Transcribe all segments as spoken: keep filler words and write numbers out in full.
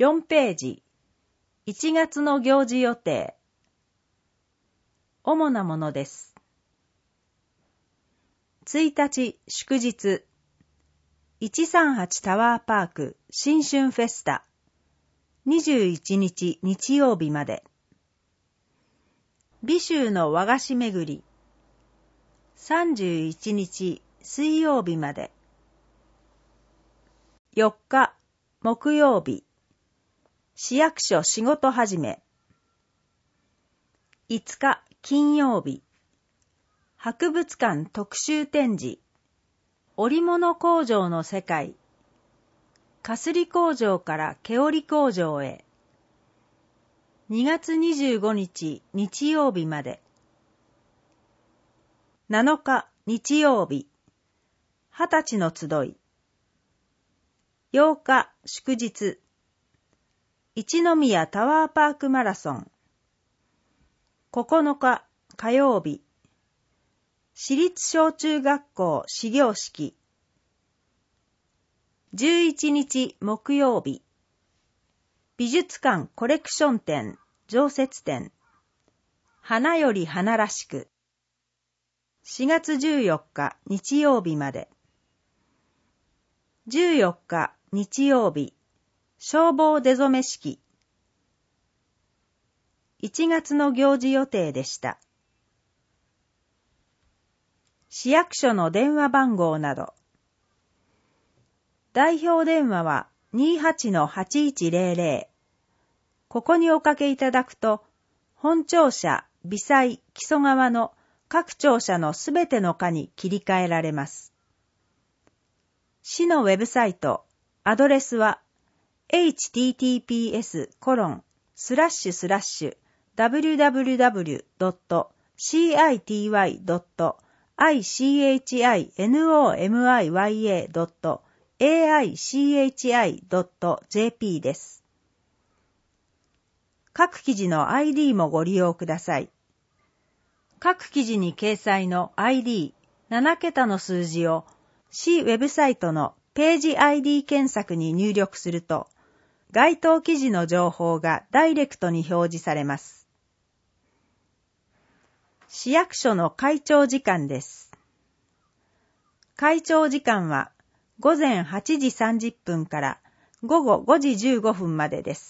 よんページ、いちがつの行事予定。主なものです。ついたち祝日、いちさんはちタワーパーク新春フェスタ、にじゅういちにち日曜日まで。美州の和菓子巡り、さんじゅういちにち水曜日まで。よっか木曜日、市役所仕事始め。いつか金曜日、博物館特集展示、織物工場の世界、かすり工場から毛織工場へ。にがつにじゅうごにち日曜日まで。なのか日曜日、はたちの集い。ようか祝日、一宮タワーパークマラソン。ここのか火曜日、私立小中学校始業式。じゅういちにち木曜日、美術館コレクション展常設展、花より花らしく。しがつじゅうよっか日曜日まで。じゅうよっか日曜日、消防出初め式。いちがつの行事予定でした。市役所の電話番号など。代表電話は にじゅうはちのはちいちゼロゼロ。ここにおかけいただくと、本庁舎、微細、木曽川の各庁舎のすべての課に切り替えられます。市のウェブサイト、アドレスは エイチティーティーピーエスコロンスラッシュスラッシュダブリュダブリュダブリュドットシーアイティーワイドットアイシーエイチアイエヌオーエムアイワイエードットエーアイシーエイチアイドットジェーピー です。各記事の アイディー もご利用ください。各記事に掲載の アイディーなな 桁の数字を市ウェブサイトのページ アイディー 検索に入力すると、該当記事の情報がダイレクトに表示されます。市役所の開庁時間です。開庁時間はごぜんはちじさんじゅっぷんからごごごじじゅうごふんまでです。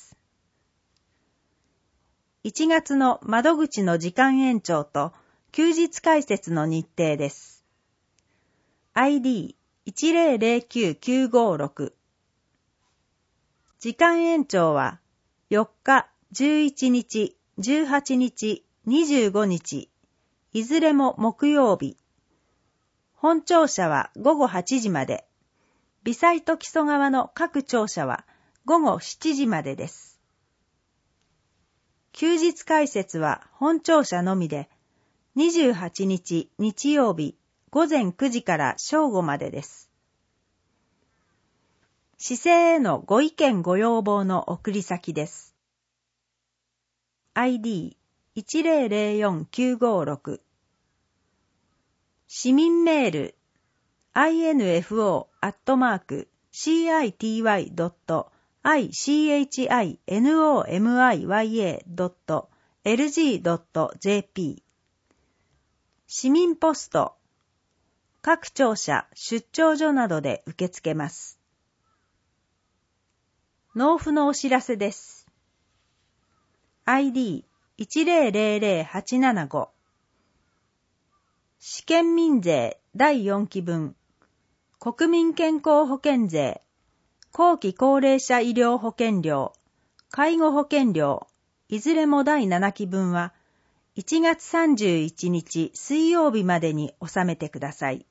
いちがつの窓口の時間延長と休日開設の日程です。アイディーいちゼロゼロきゅうきゅうごろく。時間延長はよっか、じゅういちにち、じゅうはちにち、にじゅうごにち、いずれも木曜日。本庁舎はごごはちじまで。微細と木曽川の各庁舎はごごしちじまでです。休日開設は本庁舎のみで、にじゅうはちにち日曜日ごぜんくじから正午までです。市政へのご意見ご要望の送り先です。アイディーいちゼロゼロよんきゅうごろく。市民メール アイエヌエフオー アットマーク シーアイティーワイドットアイシーエイチアイエヌオーエムアイワイエードットエルジードットジェーピー。市民ポスト、各庁舎、出張所などで受け付けます。納付のお知らせです。アイディーいちゼロゼロゼロはちななご。市県民税だいよんきぶん、国民健康保険税、後期高齢者医療保険料、介護保険料、いずれもだいななきぶんはいちがつさんじゅういちにち水曜日までに納めてください。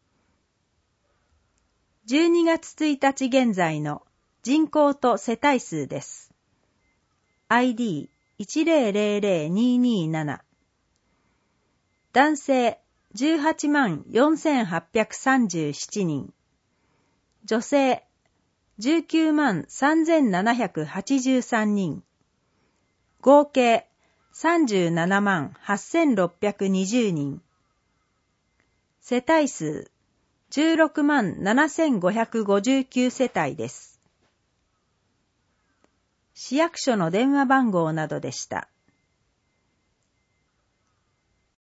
じゅうにがつついたち現在の人口と世帯数です。アイディーいちゼロゼロゼロにになな。男性じゅうはちまんよんせんはっぴゃくさんじゅうななにん。女性じゅうきゅうまんさんぜんななひゃくはちじゅうさんにん。合計さんじゅうななまんはっせんろっぴゃくにじゅうにん。世帯数じゅうろくまんななせんごひゃくごじゅうきゅう世帯です。 市役所の電話番号などでした。